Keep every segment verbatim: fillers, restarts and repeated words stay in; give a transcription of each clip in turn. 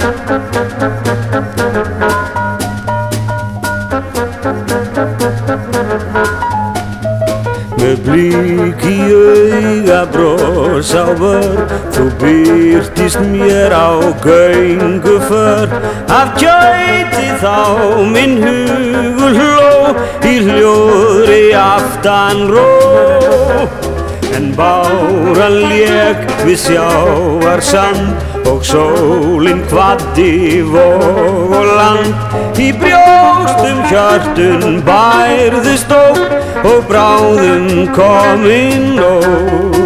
Með blík í auga bros á vör, þú birtist mér á gönguför. Af kjöti þá minn hugur hló, í hljóðri aftan ró. En báran lék við sjávarsand og sólin kvaddi vog og land. Í brjóstum hjörtun bærðust óp og bráðum kominn nótt.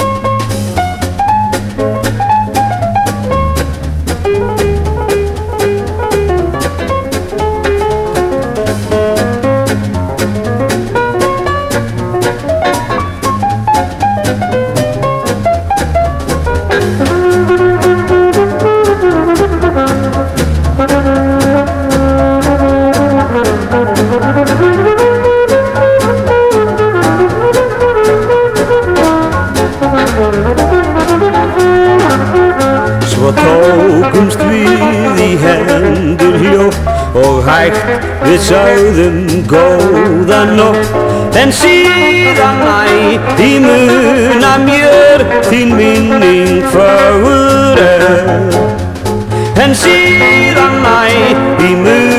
Svo tókumst við í hendur hljótt og hægt við sögðum góða nótt. En síðan æ, í muna mér þín minning fögur er. En síðan æ, í muna